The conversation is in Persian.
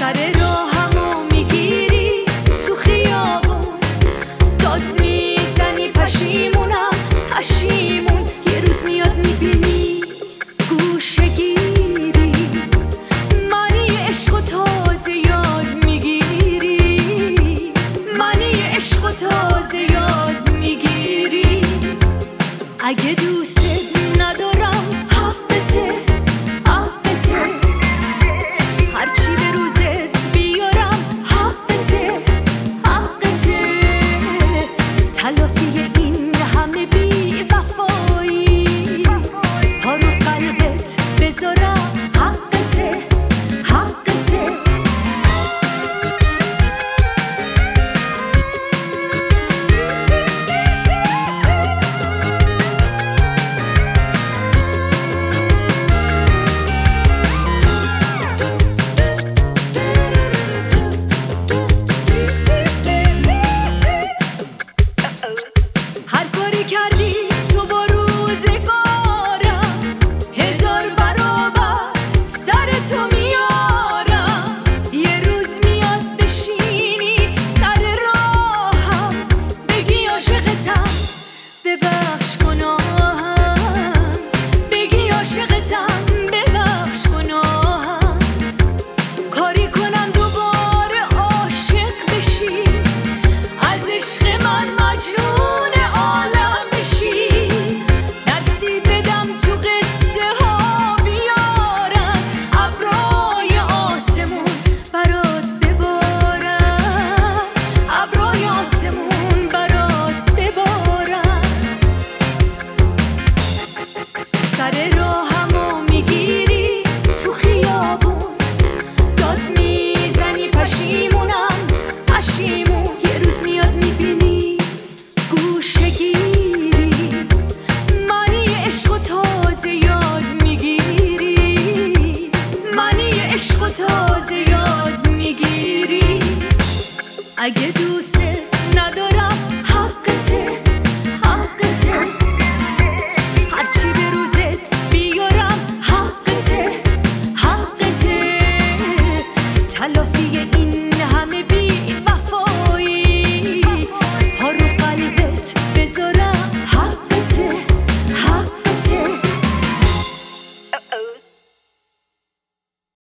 سر راهمو میگیری تو خیابون، داد میزنی پشیمونم پشیمون. یه روز میاد میبینی گوشه گیری، معنی عشق و تازه یاد میگیری، معنی عشق و تازه یاد میگیری. اگه دوست ندارم حقته حقته، هرچی به روزت بیارم حقته حقته. تلافی این همه بی وفایی، پا رو قلبت بذارم حقته حقته. هر کاری کردی تو با روزگارم، هزار برابر سر تو میارم. یه روز میاد بشینی سر راهم، بگی عاشقتم ببخش گناهم، بگی عاشقتم ببخش گناهم. کاری کنم دوباره عاشق بشی، از عشق من مجنون عالم بشی. درسی بدم تو قصه ها بیارم، ابرای آسمون برات ببارم، ابرای آسمون برات ببارم. سر راهمو میگیری تو خیابون، داد میزنی پشیمونم پشیمون. یه روز میاد میبینی گوشه گیری، معنی عشق و تازه یاد میگیری، معنی عشق و تازه یاد میگیری. اگه دوست ندارم حقته حقته، هرچی به روزت بیارم حقته حقته. تلافی این